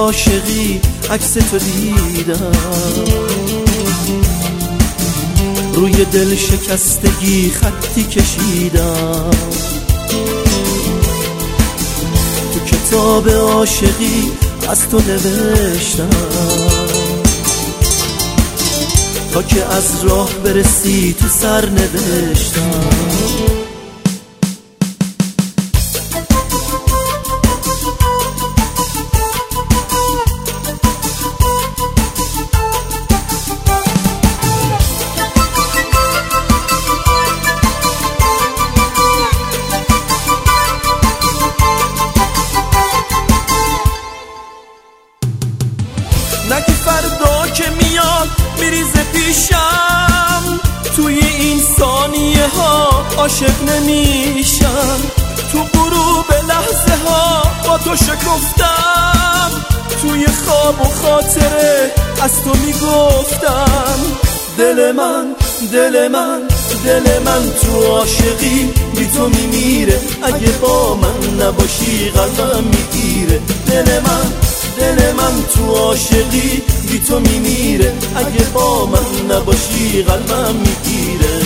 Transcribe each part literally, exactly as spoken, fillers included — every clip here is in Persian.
عاشقی عکس تو دیدم، روی دل شکستگی خطی کشیدم. تو کتاب عاشقی از تو نوشتم، تا که از راه برسی تو سر نوشتم. نگی فردا که میاد میریزه پیشم، توی این ثانیه ها عاشق نمیشم. تو غروب لحظه ها با تو شکفتم، توی خواب و خاطره از تو میگفتم. دل من دل من دل من تو عاشقی بی تو میمیره، اگه با من نباشی قلبم میگیره. دل من دل من تو عاشقی بی تو میمیره، اگه با من نباشی قلبم میگیره.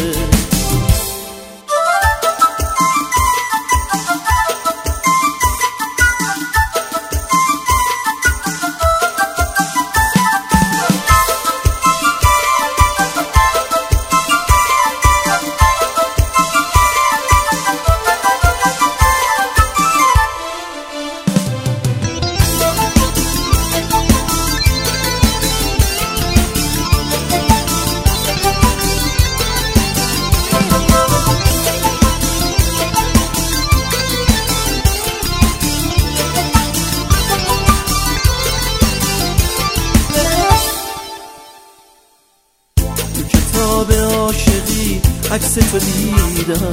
کتاب عاشقی عکس تو دیدم،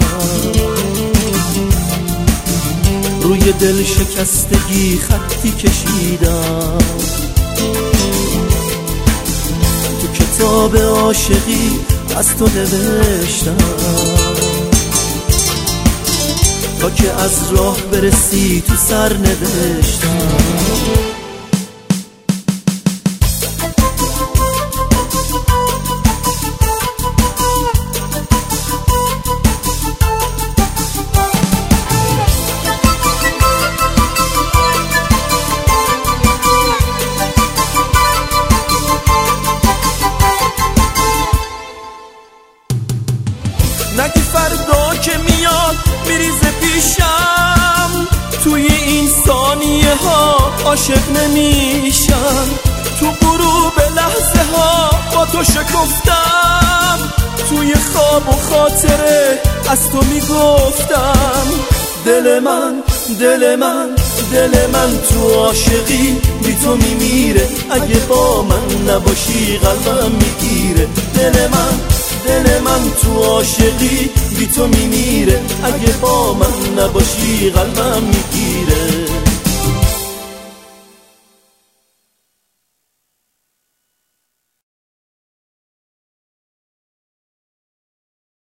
روی دل شکستگی خطی کشیدم. تو کتاب عاشقی از تو نوشتم، تا که از راه برسی تو سر نوشتم. نگی فردا که میاد میریزه پیشم، توی این ثانیه ها عاشق نمیشم. تو غروب لحظه ها با تو شکفتم، توی خواب و خاطره از تو میگفتم. دل من دل من دل من تو عاشقی بی تو میمیره، اگه با من نباشی قلبم میگیره. دل من دل من تو عاشقی بی تو میمیره، اگه با من نباشی قلبم میگیره.